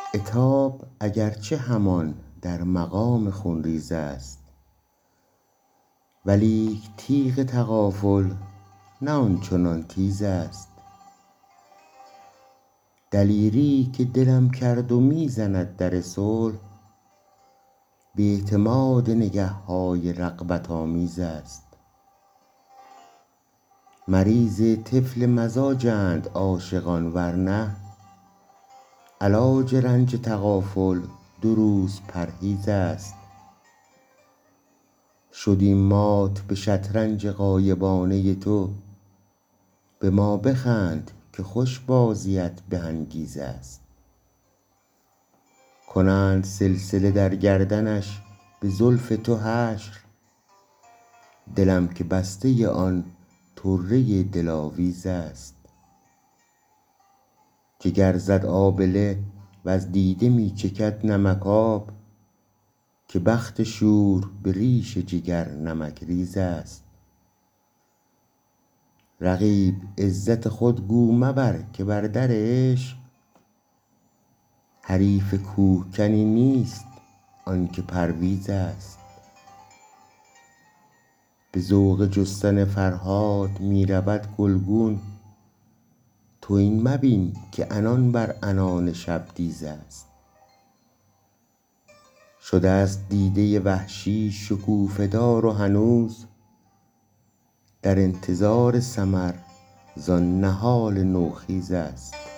عتاب اگرچه همان در مقام خونریز است، ولیک تیغ تغافل نه آنچنان تیز است. دلیری که دلم کرد و می زند در صلح، بی اعتماد نگههای رغبت آمیز است. مریض طفل مزاجند عاشقان ورنه، علاج رنج تغافل 2 روز پرهیز است. شدیم مات به شطرنج غایبانه تو، به ما بخند که خوش بازیت به انگیز است. کنند سلسله در گردنش به زلف تو حشر، دلم که بسته آن طره دلاویز است. جگر زد آبله وز دیده می چکد نمک آب، که بخت شور به ریش جگر نمکریز است. رقیب عزت خود گو مبر که بر در عشق، حریف کوهکنی نیست آن که پرویز است. به ذوق جستن فرهاد می رود گلگون، تو این مبین که عنان بر عنان شبدیز است. شده است دیده وحشی شکوفه دار و هنوز، در انتظار ثمر زان نهال نوخیز است.